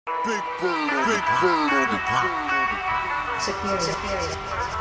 Big bird on the Superior.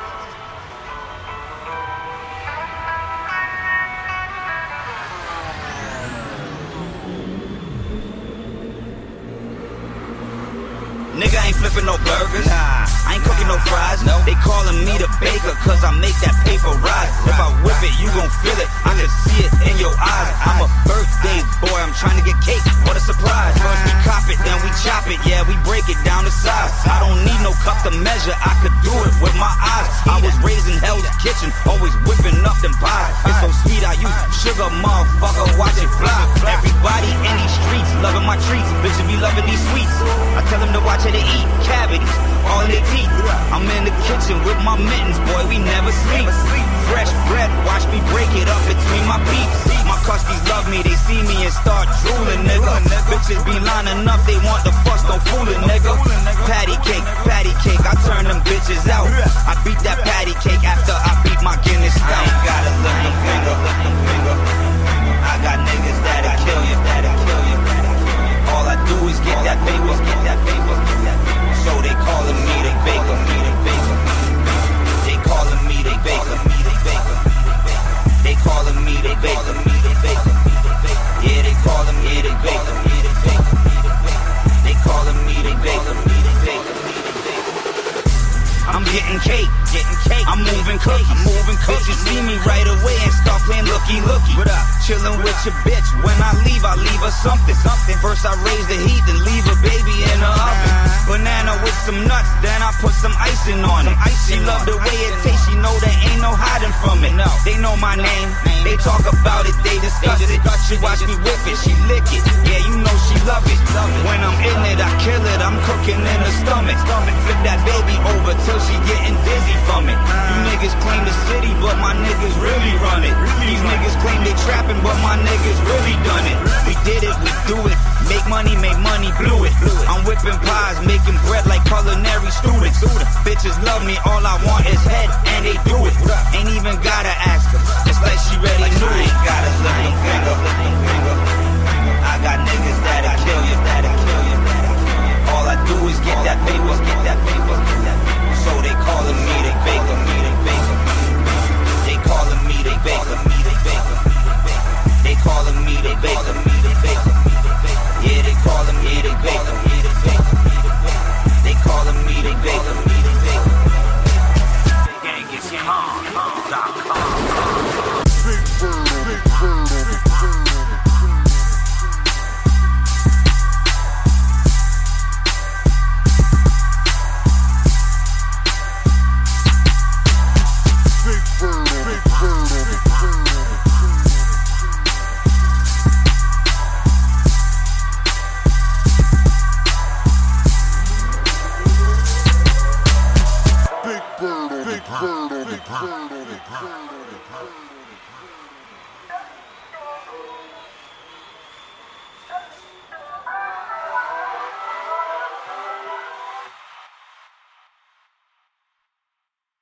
Nigga ain't flipping no burgers, I ain't cooking no fries. They calling me the baker, cause I make that paper rise. If I whip it, you gon' feel it, I can see it in your eyes. I'm a birthday boy, I'm trying to get cake, what a surprise. First we cop it, then we chop it, yeah, we break it down to size. I don't need no cup to measure, I could do it with my eyes. I was raised in Hell's Kitchen, always whipping up them pies. It's so sweet, I use sugar, motherfucker, watch it fly. Everybody in these streets, loving my treats, bitches be loving these sweets. I tell them to watch it to eat cavities, all in their teeth. I'm in the kitchen with my mittens, boy, we never sleep. Fresh bread, watch me break it up between my beats. My custies love me, they see me and start drooling, nigga. Bitches be lining up, they want the fuss, don't fool it, nigga. Patty cake, I turn them bitches out. I beat that patty cake after I beat my Guinness stout. I ain't gotta lift a finger. I got niggas that'll kill you. All I do is get that paper. So they calling me the baker. They calling me the baker. They calling me the baker. Yeah, they calling me the baker. They calling me the baker. I'm getting cake. I'm moving cookies. Bitches see me right away and start playing looky. What up? Chillin' with your bitch. When I leave her something. First I raise the heat, then leave a baby in the oven. Banana with some nuts, then I put some icing on it. She love the way it tastes, she know there ain't no hiding from it. They know my name, they talk about it, they discuss it. She watch me whip it, she lick it. Yeah, you know she love it. When I'm in it, I kill it, I'm cooking in the stomach. Flip that baby over till she getting dizzy from it. You niggas claim the city, but my niggas really run it. These niggas claim they trapping, but my niggas really done it. We did it, we do it. Make money, blew it. I'm whipping pies, making bread like culinary students. Bitches love me, all I want is head, and they do it. Ain't even gotta ask her, it's like she ready knew it. I ain't gotta lift a finger. I got niggas that'll kill you. All I do is get that paper. So they calling me the baker. They calling me the baker. They calling me the baker. Yeah, they calling me the baker. They calling me the baker. Gang gets calm. big bird. Big bird on the